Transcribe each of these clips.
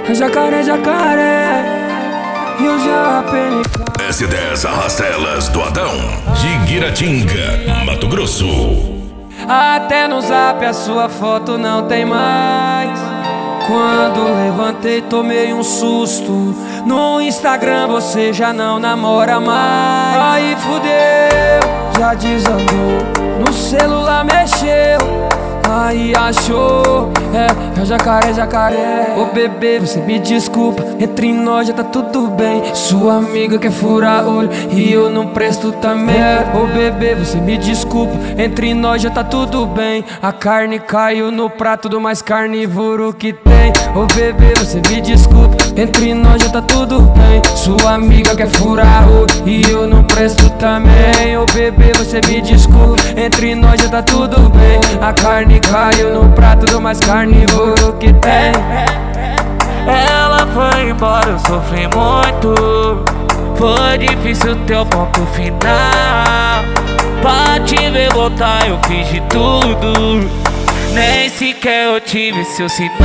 jacaré, jacaré, e eu já PNK. S10 arrasta elas do Adão, de Guiratinga, Mato Grosso. Até no zap a sua foto não tem mais. Quando levantei tomei um susto. No Instagram você já não namora mais. Aí fudeu, já desandou. No celular mexeu, aí achou, é jacaré, jacaré. Ô bebê, você me desculpa, entre nós já tá tudo bem. Sua amiga quer furar olho e eu não presto também. Ô bebê, você me desculpa, entre nós já tá tudo bem. A carne caiu no prato do mais carnívoro que tem. Ô bebê, você me desculpa, entre nós já tá tudo bem. Sua amiga quer furar olho e eu não presto também. Ô bebê, você me desculpa, entre nós já tá tudo bem. A carne caiu no prato do mais carnívoro que tem. Ela foi embora, eu sofri muito. Foi difícil ter o ponto final. Pra te ver voltar eu fiz de tudo. Nem sequer eu tive seu sinal.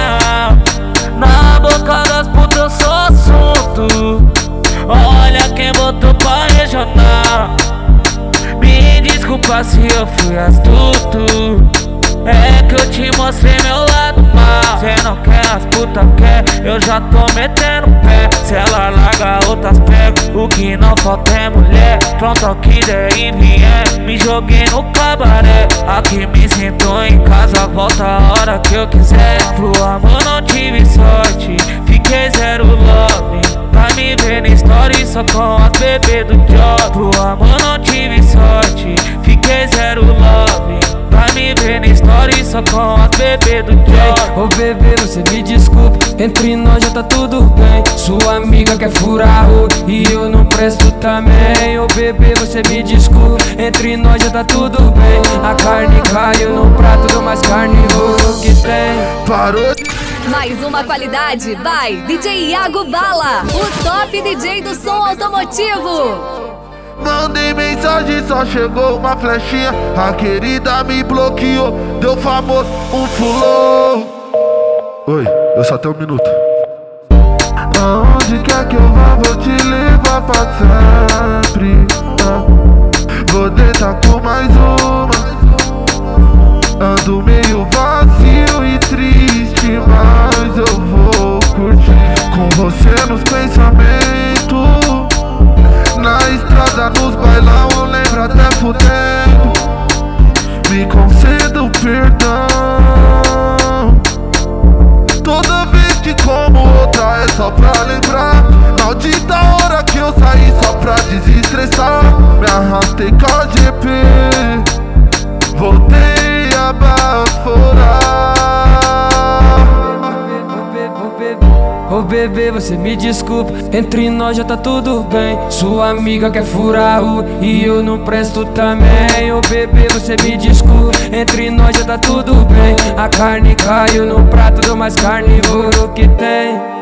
Na boca das putas eu sou assunto. Olha quem botou pra regional. Me desculpa se eu fui astuto. É que eu te mostrei meu lado mal. Cê não quer, as putas quer, eu já tô metendo pé. Se ela larga, outras pego. O que não falta é mulher. Pronto ao que der e vier. Me joguei no cabaré. Aqui me sinto em casa, volta a hora que eu quiser. Pro amor não tive sorte, fiquei zero love. Pra me ver na story só com as bebês do job. Pro amor não tive sorte, fiquei zero love. Pra me ver na story só com as bebês do job. Ô bebê, você me desculpa, entre nós já tá tudo bem. Sua amiga quer furar olho e eu não presto também. Ô bebê, você me desculpa, entre nós já tá tudo bem. A carne caiu no prato do mais carnívoro que tem. Parou. Mais uma qualidade, vai DJ Iago Bala, o top DJ do som automotivo. Mandei mensagem, só chegou uma flechinha. A querida me bloqueou, deu famoso, um fulô. Oi, eu só tenho um minuto. Aonde quer que eu vá, vou te levar pra sempre. Vou deitar com mais uma. Ando meio vazio e triste, mas eu vou curtir com você nos pensamentos. Na estrada, nos bailão, eu lembro até fudendo. Me conceda o perdão. Toda vez que como outra é só pra lembrar. Maldita hora que eu saí só pra desestressar. Me arrastei com a GP, voltei a baforar. Ô bebê, você me desculpa, entre nós já tá tudo bem. Sua amiga quer furar o e eu não presto também. Ô bebê, você me desculpa, entre nós já tá tudo bem. A carne caiu no prato do mais carnívoro que tem.